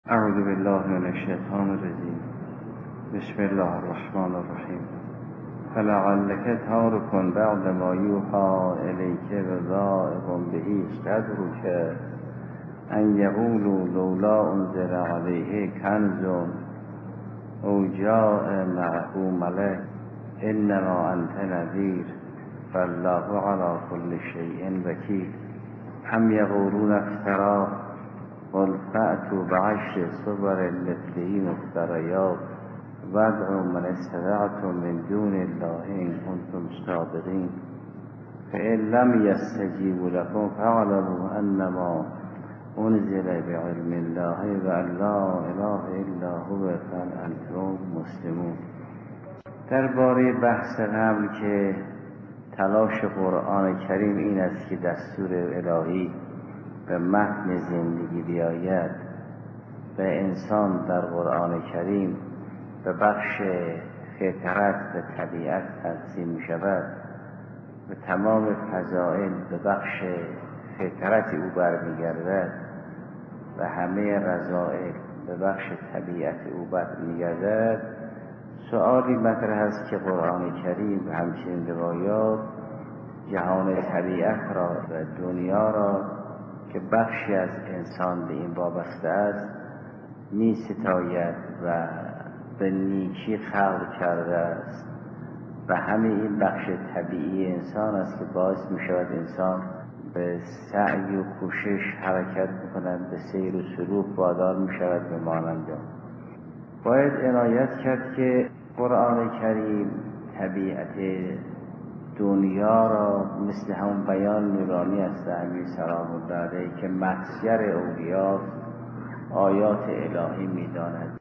اعوذ بالله من الشیطان الرجیم. بسم الله الرحمن الرحیم. فلعلک تارک بعد ما یوحی الیک وضائق به صدرک ان یقولوا لولا انزل علیه کنز او جاء معه ملک انما انت نذیر فالله علی كل شیء وکیل. هم یقولون افتراه قل فأتوا بعشر صور مثله مفتریات وادعوا من استطعتم من دون الله ان کنتم صادقین فإن لم یستجیبوا لكم فاعلموا انما انزل بعلم الله وان لا اله الا هو فهل انتم مسلمون. درباره بحث قبل که تلاش قرآن کریم این است که دستور الهی به متن زندگی بیاید و انسان در قرآن کریم به بخش فطرت به طبیعت تقسیم می شود و تمام فضائل به بخش فطرت او برمیگردد و همه رذائل به بخش طبیعت او برمیگردد. سؤالی مطرح است که قرآن کریم و همچنین روایات جهان طبیعت را و دنیا را که بخشی از انسان به این وابسته است می ستاید و به نیکی خلق کرده است و همه این بخش طبیعی انسان است که باعث می شود انسان به سعی و کوشش حرکت بکند، به سیر و سلوک وادار می شود به مانند باید عنایت کرد که قرآن کریم طبیعت دنیا را مثل همون بیان نورانی است امیر سلام الله علیه که محضر اولیاء آیات الهی می‌داند